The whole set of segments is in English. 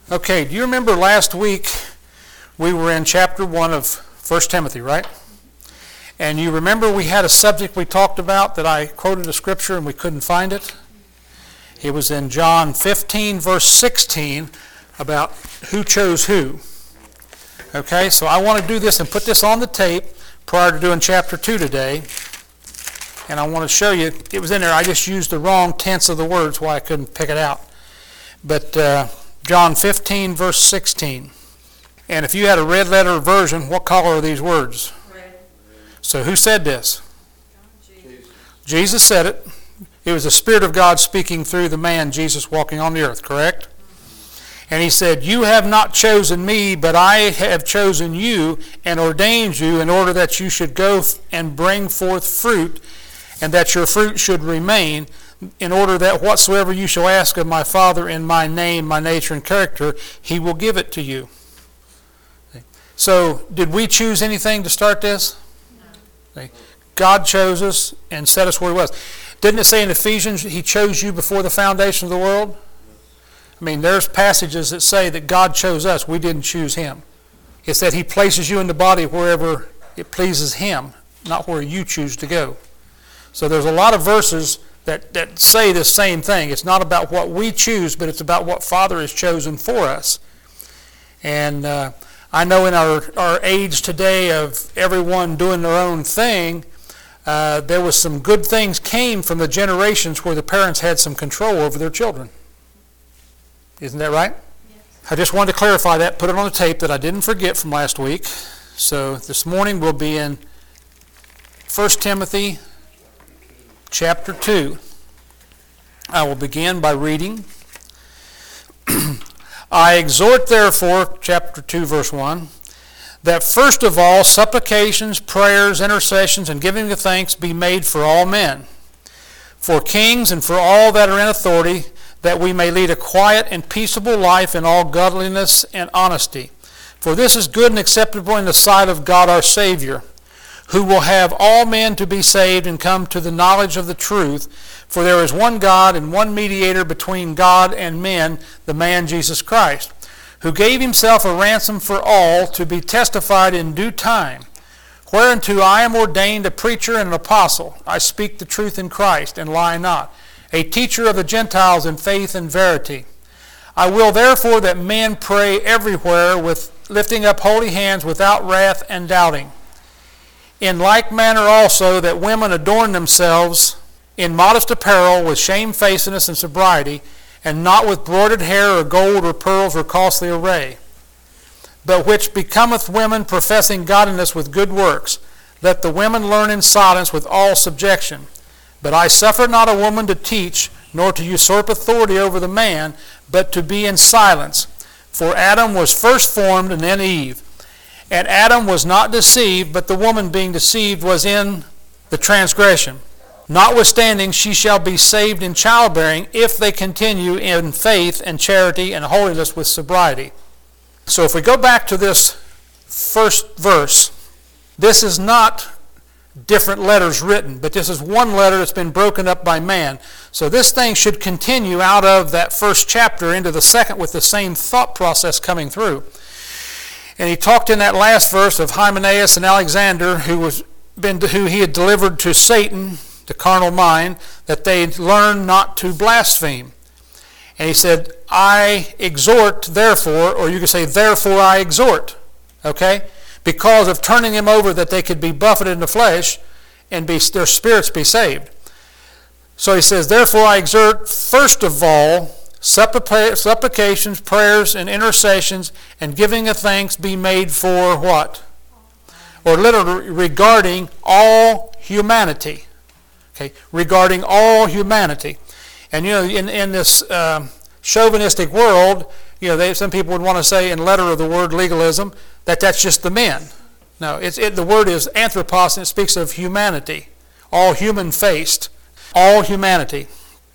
Okay, do you remember last week we were in chapter 1 of 1 Timothy, right? And you remember we had a subject we talked about that I quoted a scripture and we couldn't find it? It was in John 15, verse 16, about who chose who. Okay, so I want to do this and put this on the tape prior to doing chapter 2 today. And I want to show you, it was in there, I just used the wrong tense of the words why I couldn't pick it out. But John 15, verse 16. And if you had a red letter version, what color are these words? Red. So who said this? Jesus said it. It was the Spirit of God speaking through the man, Jesus, walking on the earth, correct? And he said, "You have not chosen me, but I have chosen you and ordained you in order that you should go and bring forth fruit, and that your fruit should remain, in order that whatsoever you shall ask of my Father in my name, my nature and character, he will give it to you." So, did we choose anything to start this? No. God chose us and set us where he was. Didn't it say in Ephesians, he chose you before the foundation of the world? I mean, there's passages that say that God chose us. We didn't choose him. It's that he places you in the body wherever it pleases him, not where you choose to go. So there's a lot of verses that say the same thing. It's not about what we choose, but it's about what Father has chosen for us. And I know in our age today of everyone doing their own thing, there was some good things came from the generations where the parents had some control over their children. Isn't that right? Yes. I just wanted to clarify that, put it on the tape that I didn't forget from last week. So this morning we'll be in 1 Timothy chapter 2. I will begin by reading. I exhort therefore, chapter 2, verse 1, that first of all supplications, prayers, intercessions, and giving of thanks be made for all men, for kings and for all that are in authority, that we may lead a quiet and peaceable life in all godliness and honesty. For this is good and acceptable in the sight of God our Savior, who will have all men to be saved and come to the knowledge of the truth. For there is one God and one mediator between God and men, the man Jesus Christ, who gave himself a ransom for all, to be testified in due time. Whereunto I am ordained a preacher and an apostle. I speak the truth in Christ, and lie not, a teacher of the Gentiles in faith and verity. I will therefore that men pray everywhere, with lifting up holy hands, without wrath and doubting. In like manner also that women adorn themselves in modest apparel, with shamefacedness and sobriety, and not with broidered hair or gold or pearls or costly array, but which becometh women professing godliness with good works. Let the women learn in silence with all subjection. But I suffer not a woman to teach, nor to usurp authority over the man, but to be in silence. For Adam was first formed, and then Eve. And Adam was not deceived, but the woman being deceived was in the transgression. Notwithstanding, she shall be saved in childbearing, if they continue in faith and charity and holiness with sobriety. So if we go back to this first verse, this is not different letters written, but this is one letter that's been broken up by man. So this thing should continue out of that first chapter into the second with the same thought process coming through. And he talked in that last verse of Hymenaeus and Alexander, who he had delivered to Satan, the carnal mind, that they learn not to blaspheme. And he said, I exhort therefore, or you could say, therefore I exhort. Okay? Because of turning them over that they could be buffeted in the flesh and their spirits be saved. So he says, therefore I exhort first of all supplications, prayers, and intercessions, and giving of thanks be made for what? Or literally regarding all humanity. Okay, regarding all humanity. And in this chauvinistic world, some people would want to say in letter of the word legalism that that's just the men. No, the word is anthropos, and it speaks of humanity, all human-faced, all humanity.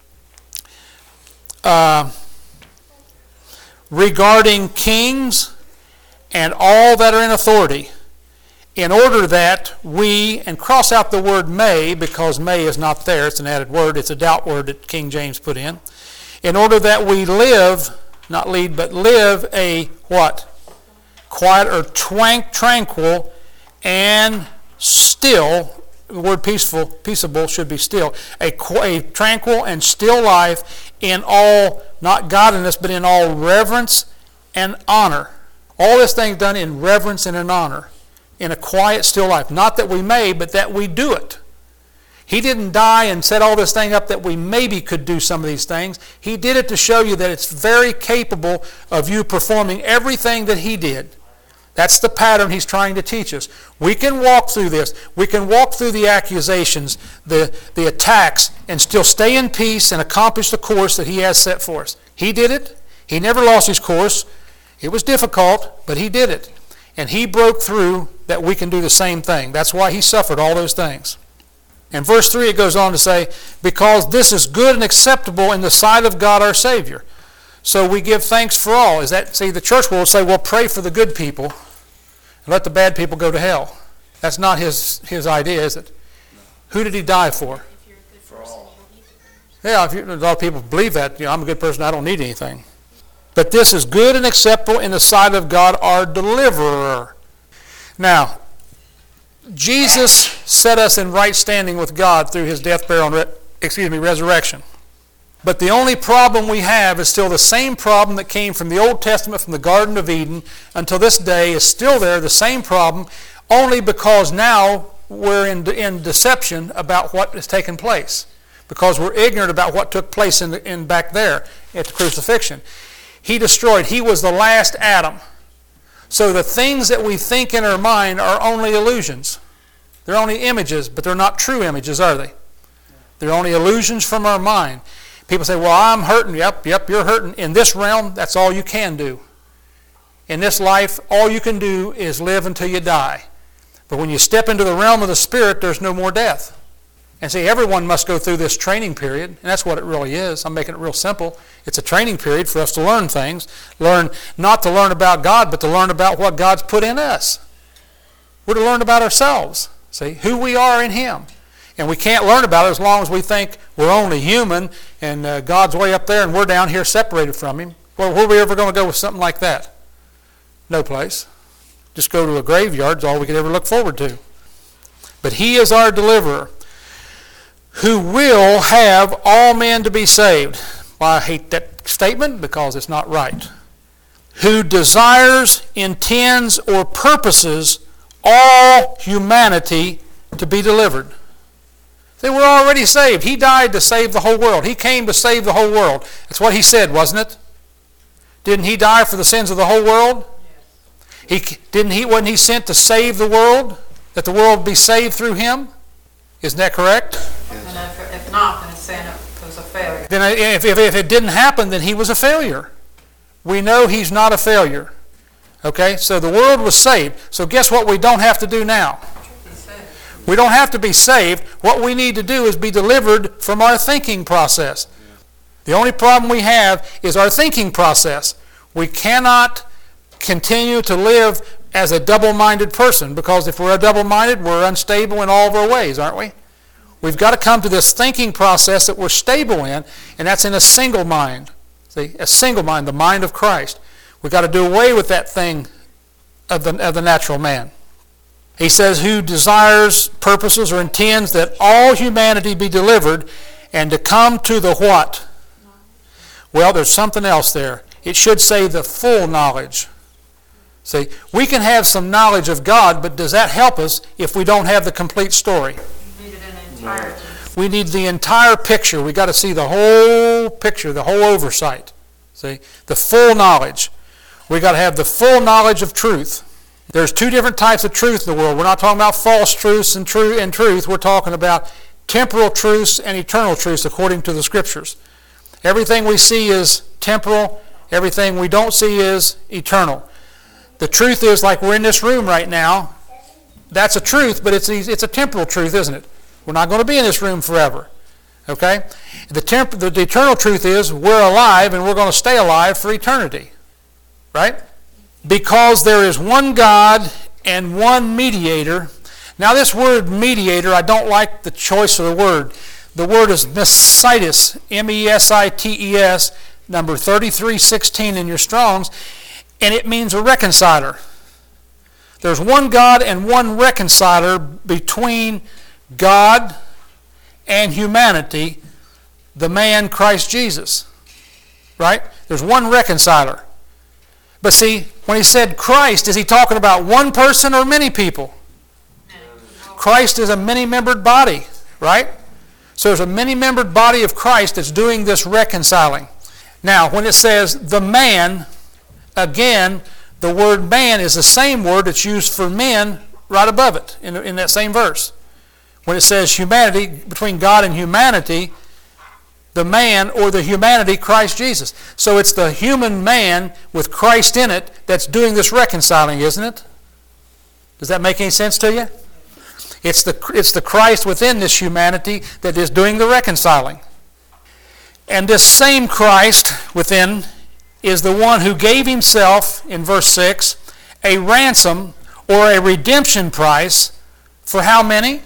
Regarding kings and all that are in authority, in order that we, and cross out the word may, because may is not there, it's an added word, it's a doubt word that King James put in order that we live not lead, but live a what? Quiet or tranquil and still. The word peaceable should be still. A tranquil and still life in all, not godliness, but in all reverence and honor. All this thing done in reverence and in honor. In a quiet, still life. Not that we may, but that we do it. He didn't die and set all this thing up that we maybe could do some of these things. He did it to show you that it's very capable of you performing everything that he did. That's the pattern he's trying to teach us. We can walk through this. We can walk through the accusations, the attacks, and still stay in peace and accomplish the course that he has set for us. He did it. He never lost his course. It was difficult, but he did it. And he broke through that we can do the same thing. That's why he suffered all those things. In verse 3 it goes on to say, because this is good and acceptable in the sight of God our Savior. So we give thanks for all. The church will say, well, pray for the good people and let the bad people go to hell. That's not his idea, is it? Who did he die for? For all. Yeah, a lot of people believe that. I'm a good person, I don't need anything. But this is good and acceptable in the sight of God our deliverer. Now, Jesus set us in right standing with God through his death, burial, and resurrection. But the only problem we have is still the same problem that came from the Old Testament, from the Garden of Eden, until this day is still there, the same problem, only because now we're in deception about what has taken place. Because we're ignorant about what took place in back there at the crucifixion. He destroyed. He was the last Adam. So the things that we think in our mind are only illusions. They're only images, but they're not true images, are they? They're only illusions from our mind. People say, well, I'm hurting. Yep, you're hurting. In this realm, that's all you can do. In this life, all you can do is live until you die. But when you step into the realm of the Spirit, there's no more death. And see, everyone must go through this training period, and that's what it really is. I'm making it real simple. It's a training period for us to learn things. Not to learn about God, but to learn about what God's put in us. We're to learn about ourselves, see, who we are in him. And we can't learn about it as long as we think we're only human and God's way up there and we're down here separated from him. Well, where are we ever going to go with something like that? No place. Just go to a graveyard is all we could ever look forward to. But he is our deliverer, who will have all men to be saved. Well, I hate that statement because it's not right. Who desires, intends, or purposes all humanity to be delivered. See, we're already saved. He died to save the whole world. He came to save the whole world. That's what he said, wasn't it? Didn't he die for the sins of the whole world? Yes. Wasn't he sent to save the world? That the world be saved through him? Isn't that correct? And if not, then it's saying it was a failure. Then if it didn't happen, then he was a failure. We know he's not a failure. Okay? So the world was saved. So guess what we don't have to do now? We don't have to be saved. What we need to do is be delivered from our thinking process. The only problem we have is our thinking process. We cannot continue to live as a double-minded person, because if we're double-minded, we're unstable in all of our ways, aren't we? We've got to come to this thinking process that we're stable in, and that's in a single mind. See, a single mind, the mind of Christ. We've got to do away with that thing of the natural man. He says, who desires, purposes, or intends that all humanity be delivered and to come to the what? Well, there's something else there. It should say the full knowledge. See, we can have some knowledge of God, but does that help us if we don't have the complete story? You need it in entirety. We need the entire picture. We've got to see the whole picture, the whole oversight. See, the full knowledge. We've got to have the full knowledge of truth. There's two different types of truth in the world. We're not talking about false truths and truth. We're talking about temporal truths and eternal truths according to the Scriptures. Everything we see is temporal. Everything we don't see is eternal. The truth is, like we're in this room right now, that's a truth, but it's a temporal truth, isn't it? We're not going to be in this room forever. Okay? The eternal truth is we're alive and we're going to stay alive for eternity. Right? Because there is one God and one mediator. Now this word mediator, I don't like the choice of the word. The word is Mesites, M-E-S-I-T-E-S. number 3316 in your Strongs, and it means a reconciler. There's one God and one reconciler between God and humanity, the man Christ Jesus. Right? There's one reconciler. But see, when he said Christ, is he talking about one person or many people? Christ is a many-membered body, right? So there's a many-membered body of Christ that's doing this reconciling. Now, when it says the man, again, the word man is the same word that's used for men right above it in that same verse. When it says humanity, between God and humanity, the man or the humanity, Christ Jesus. So it's the human man with Christ in it that's doing this reconciling, isn't it? Does that make any sense to you? It's the Christ within this humanity that is doing the reconciling. And this same Christ within is the one who gave himself, in verse 6, a ransom or a redemption price for how many?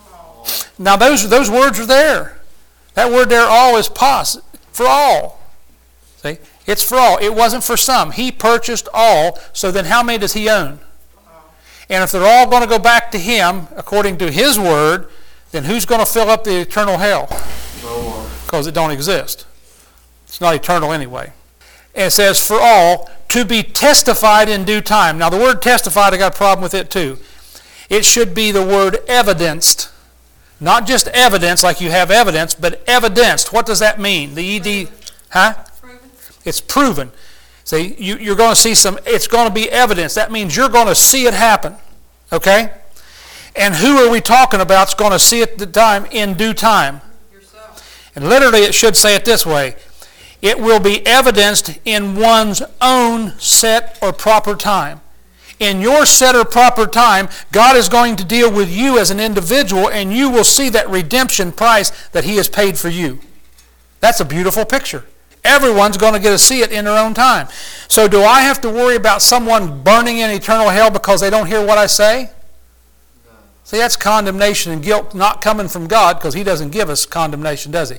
Now those words are there. That word there, all, is for all. See? It's for all. It wasn't for some. He purchased all, so then how many does he own? And if they're all going to go back to him, according to his word, then who's going to fill up the eternal hell? No one. Because it don't exist. It's not eternal anyway. And it says, for all, to be testified in due time. Now the word testified, I got a problem with it too. It should be the word evidenced. Not just evidence like you have evidence, but evidenced. What does that mean? The ED, huh? Proven. It's proven. See, you're going to see it's going to be evidence. That means you're going to see it happen. Okay? And who are we talking about is going to see it in due time? Yourself. And literally it should say it this way. It will be evidenced in one's own set or proper time. In your set or proper time, God is going to deal with you as an individual, and you will see that redemption price that he has paid for you. That's a beautiful picture. Everyone's going to get to see it in their own time. So do I have to worry about someone burning in eternal hell because they don't hear what I say? No. See, that's condemnation and guilt not coming from God, because he doesn't give us condemnation, does he?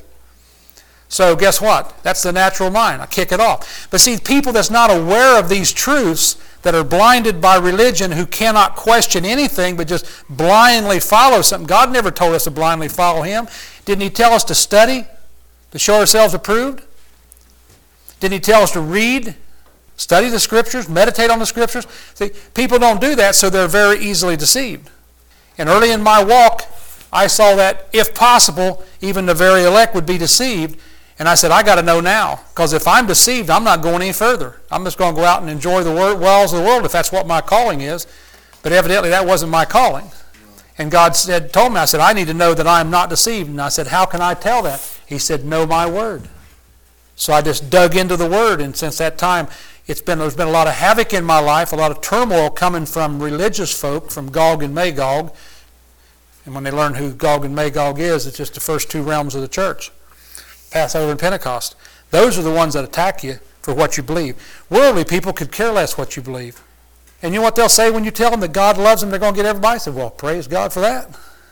So guess what? That's the natural mind. I kick it off. But see, people that's not aware of these truths, that are blinded by religion, who cannot question anything but just blindly follow something. God never told us to blindly follow him. Didn't he tell us to study, to show ourselves approved? Didn't he tell us to read, study the Scriptures, meditate on the Scriptures? See, people don't do that, so they're very easily deceived. And early in my walk, I saw that, if possible, even the very elect would be deceived. And I said, I got to know now, because if I'm deceived, I'm not going any further. I'm just going to go out and enjoy the wells of the world if that's what my calling is. But evidently that wasn't my calling. And God told me, I said, I need to know that I am not deceived. And I said, how can I tell that? He said, know my word. So I just dug into the word, and since that time, there's been a lot of havoc in my life, a lot of turmoil coming from religious folk, from Gog and Magog. And when they learn who Gog and Magog is, it's just the first two realms of the church. Passover and Pentecost. Those are the ones that attack you for what you believe. Worldly people could care less what you believe. And you know what they'll say when you tell them that God loves them? They're going to get everybody. Say, well, praise God for that.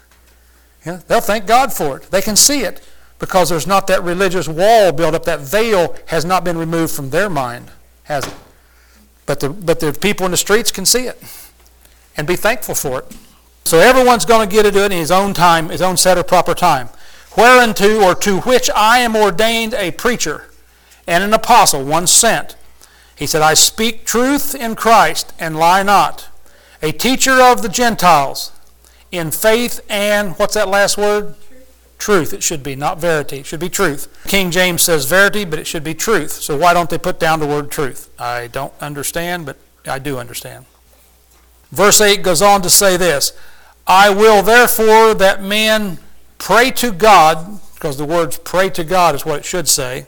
Yeah, they'll thank God for it. They can see it because there's not that religious wall built up. That veil has not been removed from their mind, has it? But the people in the streets can see it and be thankful for it. So everyone's going to get to do it in his own time, his own set or proper time. Whereunto or to which I am ordained a preacher and an apostle, one sent. He said, I speak truth in Christ and lie not. A teacher of the Gentiles in faith and, what's that last word? Truth. It should be, not verity. It should be truth. King James says verity, but it should be truth. So why don't they put down the word truth? I don't understand, but I do understand. Verse 8 goes on to say this, I will therefore that men pray to God, because the words pray to God is what it should say,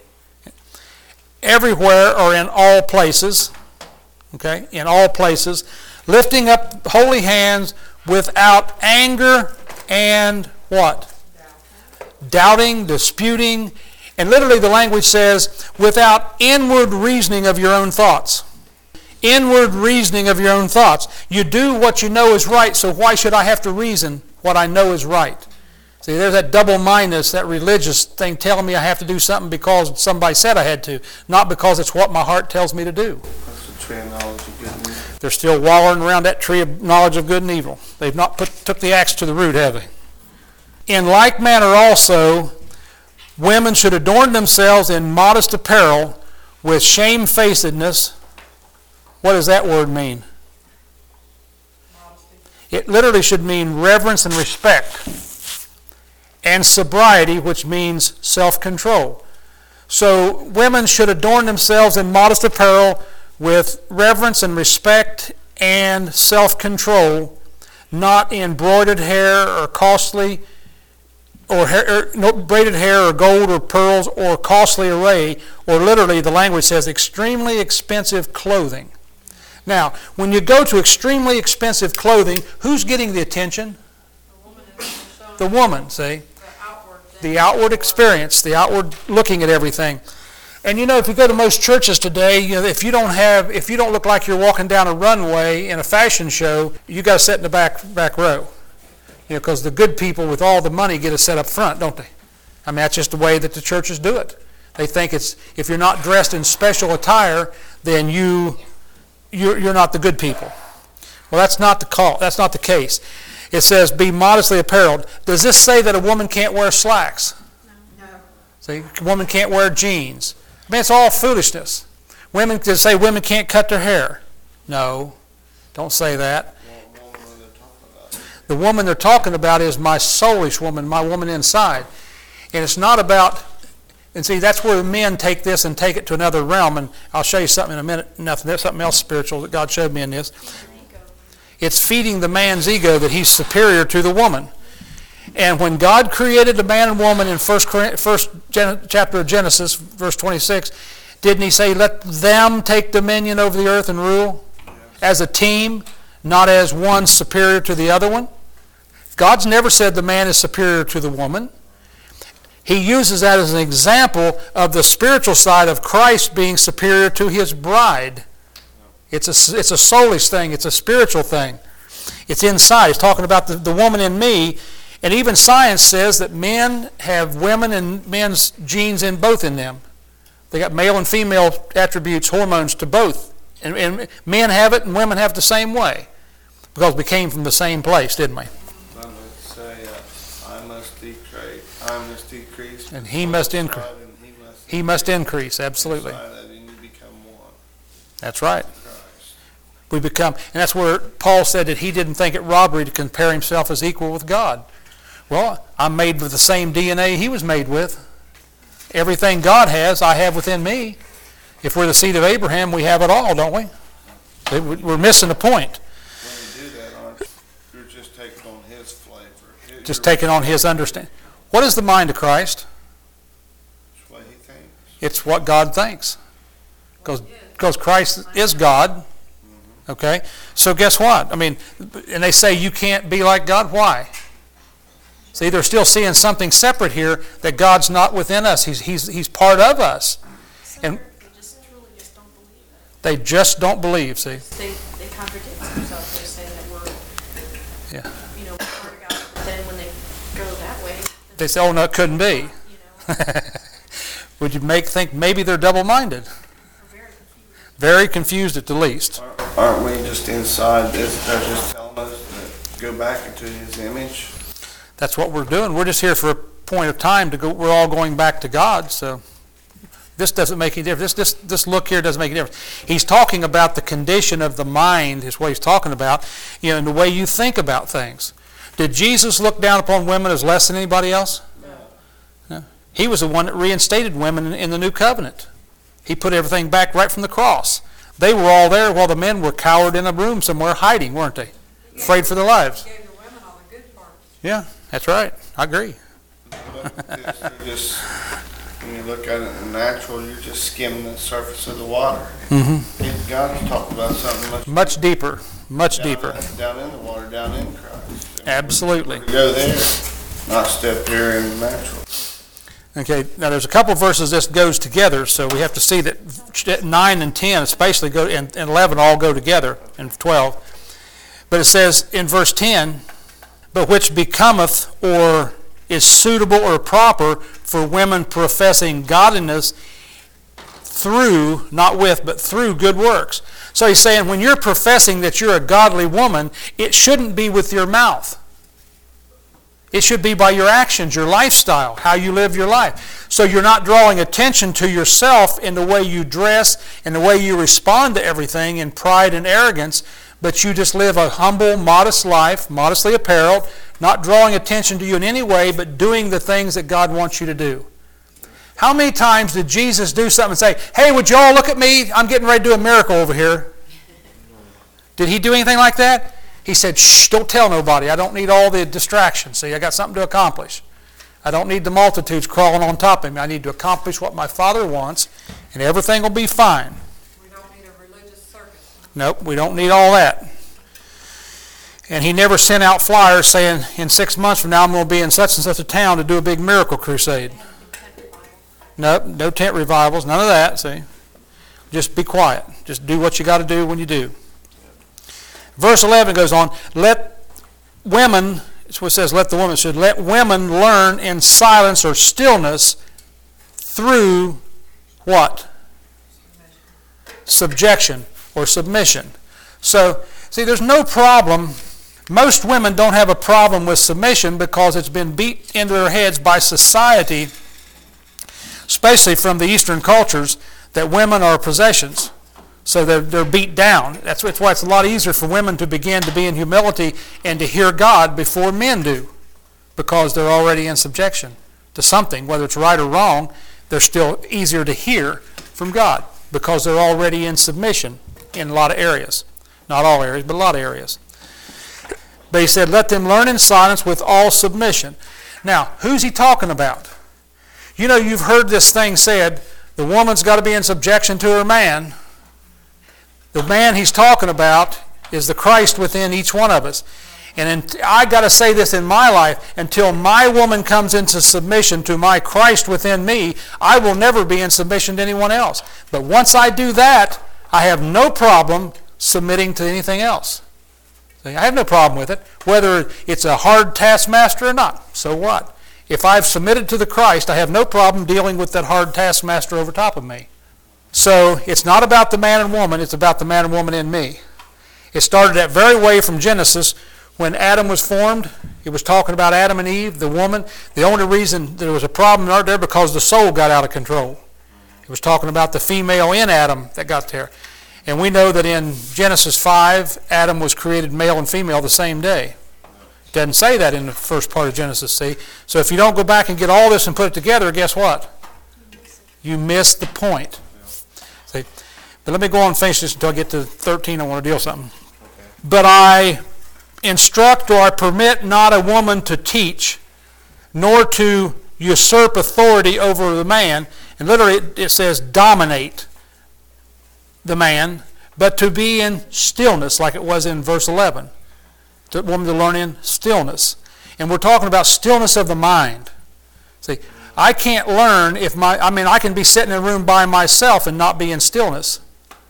everywhere or in all places, okay, in all places, lifting up holy hands without anger and what? Doubting, disputing, and literally the language says, without inward reasoning of your own thoughts. Inward reasoning of your own thoughts. You do what you know is right, so why should I have to reason what I know is right? See, there's that double-mindedness, that religious thing telling me I have to do something because somebody said I had to, not because it's what my heart tells me to do. That's the tree of knowledge of good and evil. They're still wallowing around that tree of knowledge of good and evil. They've not took the axe to the root, have they? In like manner also, women should adorn themselves in modest apparel with shamefacedness. What does that word mean? It literally should mean reverence and respect. And sobriety, which means self-control. So women should adorn themselves in modest apparel with reverence and respect and self-control, not in broided hair or costly, no braided hair or gold or pearls or costly array, or literally the language says extremely expensive clothing. Now, when you go to extremely expensive clothing, who's getting the attention? The woman, see? The outward experience, the outward looking at everything. And you know, if you go to most churches today, you know, if you don't look like you're walking down a runway in a fashion show, you got to sit in the back row. You know, because the good people with all the money get to sit up front, don't they? I mean, that's just the way that the churches do it. They think it's, if you're not dressed in special attire, then you're not the good people. Well, that's not the call. That's not the case. It says, be modestly apparelled. Does this say that a woman can't wear slacks? No. See, a woman can't wear jeans. I mean, it's all foolishness. Does it say women can't cut their hair? No, don't say that. The woman they're talking about is my soulish woman, my woman inside. And it's not about, and see, that's where men take this and take it to another realm. And I'll show you something in a minute. There's something else spiritual that God showed me in this. It's feeding the man's ego that he's superior to the woman. And when God created the man and woman in first chapter of Genesis, verse 26, didn't he say, let them take dominion over the earth and rule? As a team, not as one superior to the other one. God's never said the man is superior to the woman. He uses that as an example of the spiritual side of Christ being superior to his bride. It's a soulish thing. It's a spiritual thing. It's inside. He's talking about the woman in me. And even science says that men have women and men's genes in both in them. They got male and female attributes, hormones to both. And men have it and women have it the same way. Because we came from the same place, didn't we? Some would say, I must decrease. And he must increase. He must increase, absolutely. And you become one. That's right. We become, and that's where Paul said that he didn't think it robbery to compare himself as equal with God. Well, I'm made with the same DNA he was made with. Everything God has, I have within me. If we're the seed of Abraham, we have it all, don't we? We're missing the point. When you do that, you're just taking on his flavor. Just taking on his understanding. What is the mind of Christ? It's what he thinks. It's what God thinks. Because Christ is God. Okay? So guess what? I mean, and they say you can't be like God. Why? See, they're still seeing something separate here, that God's not within us. He's part of us. And they just don't believe, see? They contradict themselves. They say that we're, we're part of God. But then when they go that way, they say, oh, no, it couldn't be. Would you think maybe they're double-minded? Very confused at the least. Aren't we just inside this? They're just telling us to go back into his image. That's what we're doing. We're just here for a point of time to go. We're all going back to God, so this doesn't make any difference. This look here doesn't make any difference. He's talking about the condition of the mind is what he's talking about, and the way you think about things. Did Jesus look down upon women as less than anybody else? No. He was the one that reinstated women in the new covenant. He put everything back right from the cross. They were all there while the men were cowered in a room somewhere hiding, weren't they? Afraid for their lives. Gave the women all the good parts. Yeah, that's right. I agree. When you look at it in the natural, you're just skimming the surface of the water. Mm-hmm. God's talking about something much deeper, deeper. Down in the water, down in Christ. Absolutely. Go there, not step here in the natural. Okay, now there's a couple verses this goes together, so we have to see that 9 and 10 especially go, and 11 all go together, and 12. But it says in verse 10, but which becometh, or is suitable or proper for women professing godliness through, not with, but through good works. So he's saying when you're professing that you're a godly woman, it shouldn't be with your mouth. It should be by your actions, your lifestyle, how you live your life. So you're not drawing attention to yourself in the way you dress and the way you respond to everything in pride and arrogance, but you just live a humble, modest life, modestly apparelled, not drawing attention to you in any way, but doing the things that God wants you to do. How many times did Jesus do something and say, hey, would you all look at me? I'm getting ready to do a miracle over here. Did he do anything like that? He said, shh, don't tell nobody. I don't need all the distractions. See, I got something to accomplish. I don't need the multitudes crawling on top of me. I need to accomplish what my Father wants, and everything will be fine. We don't need a religious circus. Nope, we don't need all that. And he never sent out flyers saying, in 6 months from now, I'm going to be in such and such a town to do a big miracle crusade. Nope, no tent revivals, none of that, see. Just be quiet. Just do what you got to do when you do. Verse 11 goes on, let women, it's what it says, let the woman, should let women learn in silence or stillness through what? Subjection or submission. So, see, there's no problem. Most women don't have a problem with submission because it's been beat into their heads by society, especially from the Eastern cultures, that women are possessions. So they're beat down. That's why it's a lot easier for women to begin to be in humility and to hear God before men do, because they're already in subjection to something. Whether it's right or wrong, they're still easier to hear from God because they're already in submission in a lot of areas. Not all areas, but a lot of areas. But he said, let them learn in silence with all submission. Now, who's he talking about? You know, you've heard this thing said, the woman's got to be in subjection to her man. The man he's talking about is the Christ within each one of us. And I got to say this in my life, until my woman comes into submission to my Christ within me, I will never be in submission to anyone else. But once I do that, I have no problem submitting to anything else. See, I have no problem with it, whether it's a hard taskmaster or not. So what? If I've submitted to the Christ, I have no problem dealing with that hard taskmaster over top of me. So it's not about the man and woman, it's about the man and woman in me. It started that very way from Genesis when Adam was formed. It was talking about Adam and Eve, the woman. The only reason there was a problem there because the soul got out of control. It was talking about the female in Adam that got there. And we know that in Genesis 5, Adam was created male and female the same day. It doesn't say that in the first part of Genesis, see? So if you don't go back and get all this and put it together, guess what? You miss the point. See? But let me go on and finish this until I get to 13. I want to deal with something. Okay. But I instruct or I permit not a woman to teach, nor to usurp authority over the man. And literally it says dominate the man, but to be in stillness, like it was in verse 11. The woman to learn in stillness. And we're talking about stillness of the mind. See, I can't learn if I can be sitting in a room by myself and not be in stillness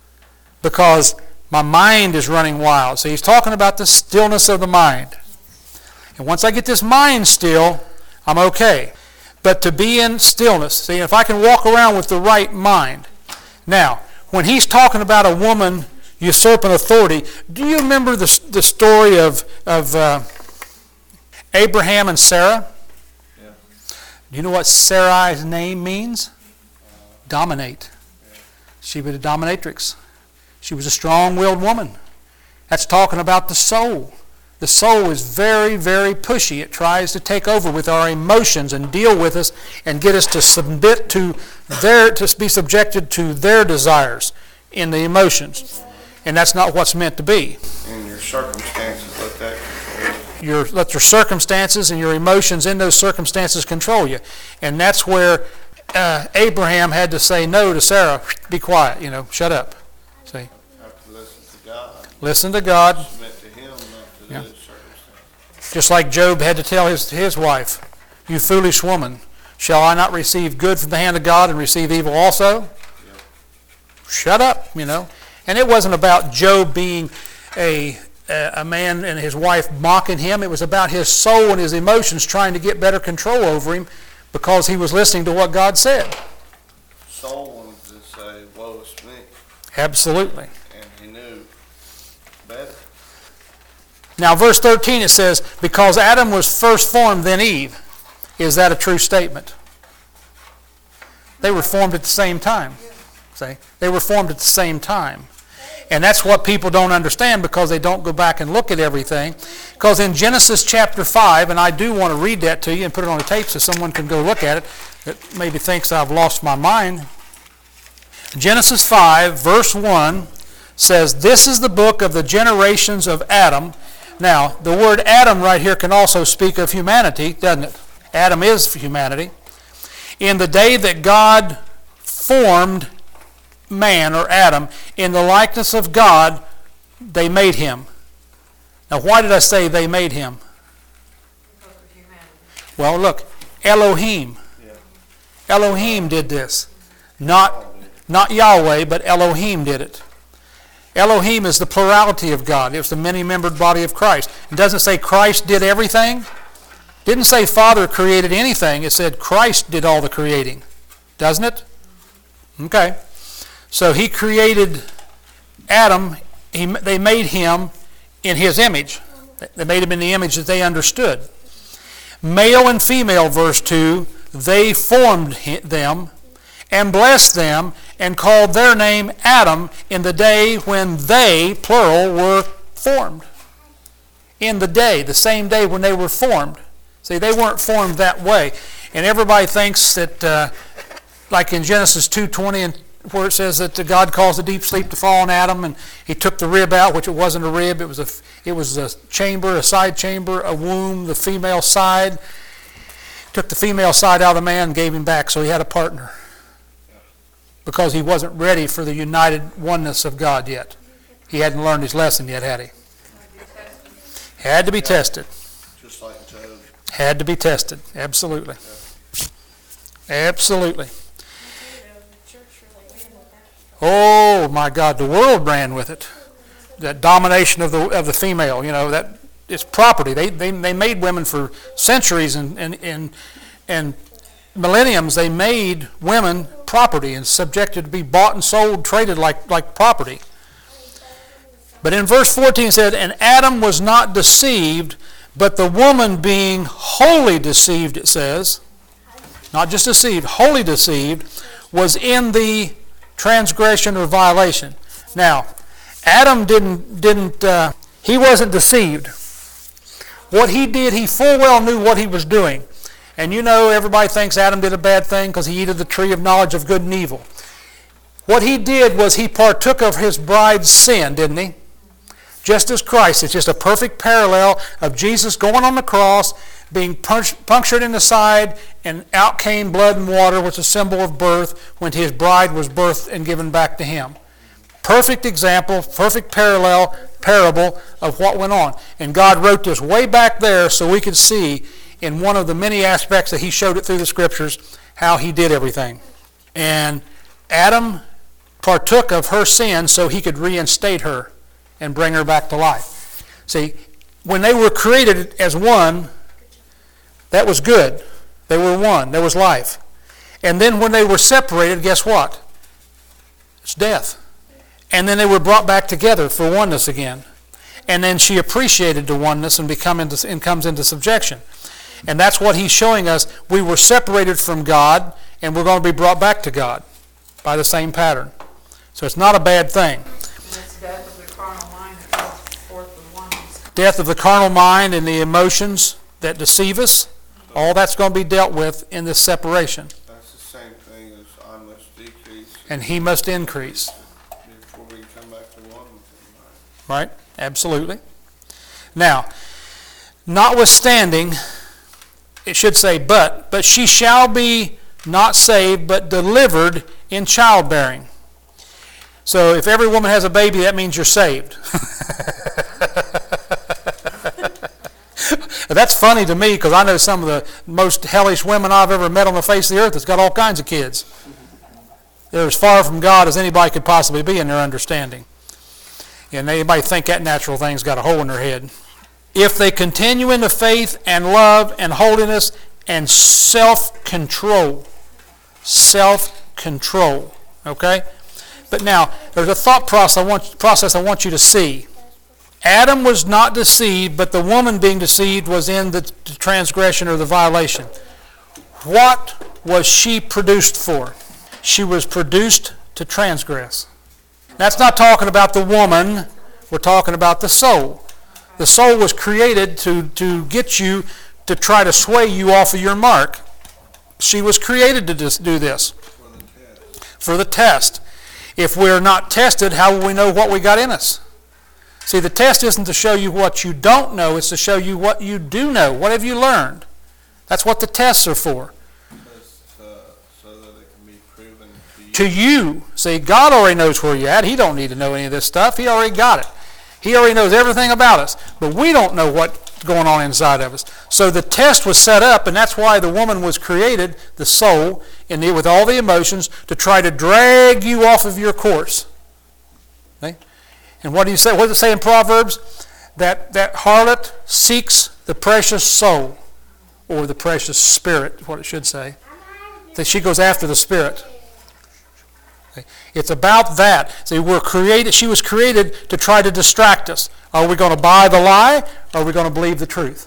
because my mind is running wild. So he's talking about the stillness of the mind. And once I get this mind still, I'm okay. But to be in stillness, see, if I can walk around with the right mind. Now, when he's talking about a woman usurping authority, do you remember the story of Abraham and Sarah? Do you know what Sarai's name means? Dominate. She was a dominatrix. She was a strong-willed woman. That's talking about the soul. The soul is very, very pushy. It tries to take over with our emotions and deal with us and get us to submit to be subjected to their desires in the emotions. And that's not what's meant to be. And your circumstances, let that control you. Let your circumstances and your emotions in those circumstances control you. And that's where Abraham had to say no to Sarah. Be quiet, shut up. See? You have to listen to God. Listen to God. Submit to Him, not to the circumstances. Just like Job had to tell his wife, you foolish woman, shall I not receive good from the hand of God and receive evil also? Yep. Shut up, And it wasn't about Job being a a man and his wife mocking him. It was about his soul and his emotions trying to get better control over him because he was listening to what God said. Saul wanted to say, woe is me, Absolutely. and he knew better. Now, verse 13, it says, because Adam was first formed, then Eve. Is that a true statement? They were formed at the same time. See? They were formed at the same time. And that's what people don't understand because they don't go back and look at everything. Because in Genesis chapter 5, and I do want to read that to you and put it on the tape so someone can go look at it that maybe thinks I've lost my mind. Genesis 5, verse 1 says, this is the book of the generations of Adam. Now, the word Adam right here can also speak of humanity, doesn't it? Adam is humanity. In the day that God formed man, or Adam, in the likeness of God, they made him. Now, why did I say they made him? Because of humanity. Well, look, Elohim. Yeah. Elohim did this. Not Yahweh, but Elohim did it. Elohim is the plurality of God. It was the many-membered body of Christ. It doesn't say Christ did everything. It didn't say Father created anything. It said Christ did all the creating. Doesn't it? Okay. So he created Adam. They made him in his image. They made him in the image that they understood. Male and female, verse 2, they formed them and blessed them and called their name Adam in the day when they, plural, were formed. In the day, the same day when they were formed. See, they weren't formed that way. And everybody thinks that, like in Genesis 2:20, and where it says that God caused a deep sleep to fall on Adam, and he took the rib out, which it wasn't a rib, it was a chamber, a side chamber, a womb, the female side. Took the female side out of the man and gave him back, so he had a partner. Because he wasn't ready for the united oneness of God yet. He hadn't learned his lesson yet, had he? Had to be tested. Just like Job. Had to be tested. Absolutely. Absolutely. Oh my God, the world ran with it. That domination of the female, that it's property. They made women for centuries and millenniums. They made women property and subjected to be bought and sold, traded like property. But in verse 14 it said, and Adam was not deceived, but the woman being wholly deceived, it says, not just deceived, wholly deceived, was in the transgression or violation. Now, Adam he wasn't deceived. What he did, he full well knew what he was doing. And everybody thinks Adam did a bad thing because he ate of the tree of knowledge of good and evil. What he did was he partook of his bride's sin, didn't he? Just as Christ. It's just a perfect parallel of Jesus going on the cross, being punctured in the side, and out came blood and water, which is a symbol of birth, when his bride was birthed and given back to him. Perfect example, perfect parable of what went on. And God wrote this way back there so we could see in one of the many aspects that he showed it through the scriptures how he did everything. And Adam partook of her sin so he could reinstate her and bring her back to life. See, when they were created as one, that was good. They were one. There was life. And then when they were separated, guess what? It's death. And then they were brought back together for oneness again. And then she appreciated the oneness and comes into subjection. And that's what he's showing us. We were separated from God, and we're going to be brought back to God by the same pattern. So it's not a bad thing. And it's death of the carnal mind that goes forth with oneness. Death of the carnal mind and the emotions that deceive us, all that's going to be dealt with in this separation. That's the same thing as I must decrease. And he must increase. Before we come back to one with him. Right? Absolutely. Now, notwithstanding, it should say but she shall be not saved, but delivered in childbearing. So if every woman has a baby, that means you're saved. That's funny to me because I know some of the most hellish women I've ever met on the face of the earth that's got all kinds of kids. They're as far from God as anybody could possibly be in their understanding. And anybody think that natural thing's got a hole in their head. If they continue in the faith and love and holiness and self-control. Self-control. Okay? But now, there's a thought process I want you to see. Adam was not deceived, but the woman being deceived was in the transgression or the violation. What was she produced for? She was produced to transgress. That's not talking about the woman. We're talking about the soul. The soul was created to get you to try to sway you off of your mark. She was created to do this. For the test. If we're not tested, how will we know what we got in us? See, the test isn't to show you what you don't know. It's to show you what you do know. What have you learned? That's what the tests are for. So that it can be proven To you. See, God already knows where you're at. He don't need to know any of this stuff. He already got it. He already knows everything about us. But we don't know what's going on inside of us. So the test was set up, and that's why the woman was created, the soul, with all the emotions, to try to drag you off of your course. Okay? And what do you say? What does it say in Proverbs? That harlot seeks the precious soul, or the precious spirit, what it should say. That she goes after the spirit. Okay? It's about that. See, she was created to try to distract us. Are we going to buy the lie, or are we going to believe the truth?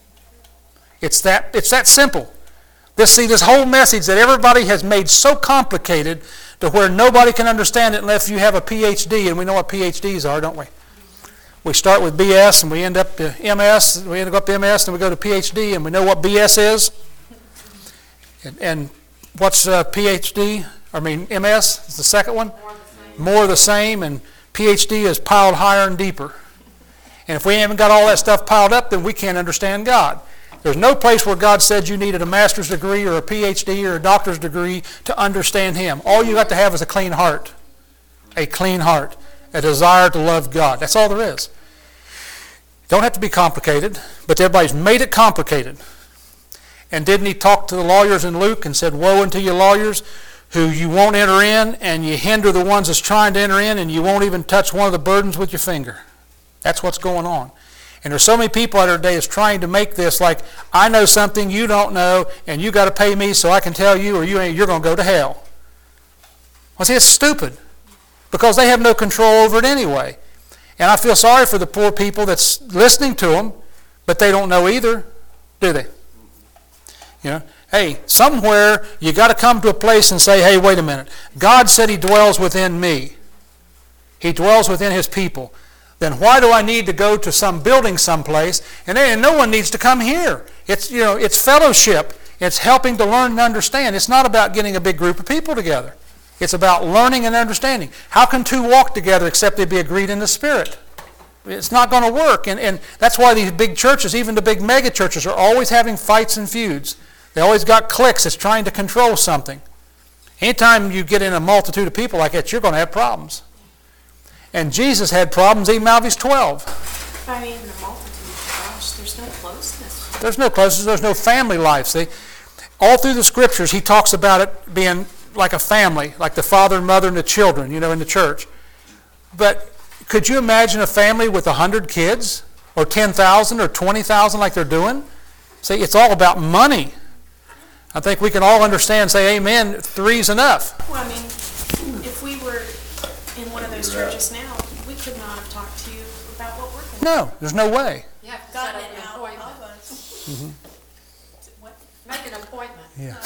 It's that simple. This whole message that everybody has made so complicated to where nobody can understand it unless you have a PhD, and we know what PhDs are, don't we? We start with BS and we end up to MS, we end up to MS and we go to PhD, and we know what BS is. And what's PhD? MS is the second one. More of the same, and PhD is piled higher and deeper. And if we haven't got all that stuff piled up, then we can't understand God. There's no place where God said you needed a master's degree or a PhD or a doctor's degree to understand Him. All you got to have is a clean heart. A clean heart. A desire to love God. That's all there is. Don't have to be complicated, but everybody's made it complicated. And didn't He talk to the lawyers in Luke and said, "Woe unto you lawyers, who you won't enter in, and you hinder the ones that's trying to enter in, and you won't even touch one of the burdens with your finger." That's what's going on. And there's so many people out there today that's trying to make this like, I know something you don't know, and you got to pay me so I can tell you, or you're going to go to hell. Well, see, it's stupid, because they have no control over it anyway. And I feel sorry for the poor people that's listening to them, but they don't know either, do they? Hey, somewhere you got to come to a place and say, hey, wait a minute. God said He dwells within me. He dwells within His people. Then why do I need to go to some building someplace? And no one needs to come here. It's fellowship. It's helping to learn and understand. It's not about getting a big group of people together. It's about learning and understanding. How can two walk together except they be agreed in the Spirit? It's not going to work. And that's why these big churches, even the big mega churches, are always having fights and feuds. They always got cliques that's trying to control something. Anytime you get in a multitude of people like that, you're going to have problems. And Jesus had problems even out of His 12. I mean, the multitude, gosh, there's no closeness. There's no closeness. There's no family life. See, all through the Scriptures, He talks about it being like a family, like the father and mother and the children, in the church. But could you imagine a family with 100 kids, or 10,000, or 20,000 like they're doing? See, it's all about money. I think we can all understand, say amen, 3's enough. Well, I mean, if we were in one of those churches now, we could not have talked to you about what we're doing. No, there's no way. You have to Gotten set it up an out appointment. of us. What? Make an appointment.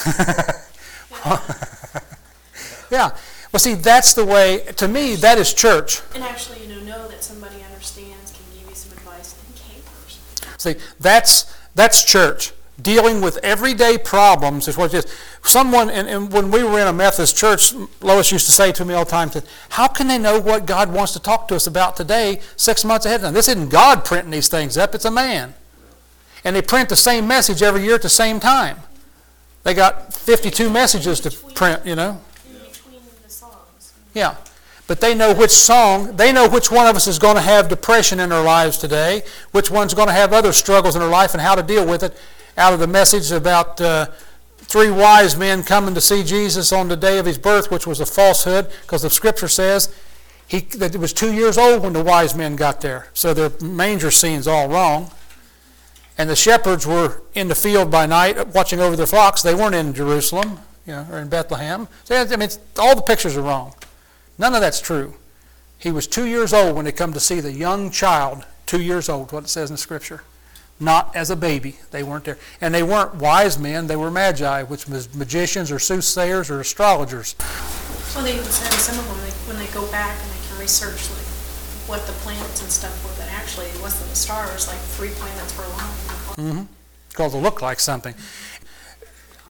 Yeah. Well, see, that's the way, to me, that is church. And actually, know that somebody understands, can give you some advice, and capers. See, that's church. Dealing with everyday problems is what it is. Someone, and when we were in a Methodist church, Lois used to say to me all the time, how can they know what God wants to talk to us about today 6 months ahead of time? This isn't God printing these things up, it's a man. And they print the same message every year at the same time. They got 52 messages to print, In between the songs. Yeah. But they know which song, they know which one of us is going to have depression in our lives today, which one's going to have other struggles in our life and how to deal with it, out of the message about 3 wise men coming to see Jesus on the day of His birth, which was a falsehood, because the Scripture says That it was 2 years old when the wise men got there. So their manger scene's all wrong. And the shepherds were in the field by night watching over their flocks. They weren't in Jerusalem, or in Bethlehem. So, I mean, all the pictures are wrong. None of that's true. He was 2 years old when they come to see the young child, 2 years old, what it says in the Scripture. Not as a baby. They weren't there. And they weren't wise men. They were magi, which was magicians or soothsayers or astrologers. Well, they even said some of them, when they go back and they can research like what the planets and stuff were, that actually it wasn't the stars, like 3 planets were aligned. Because they look like something.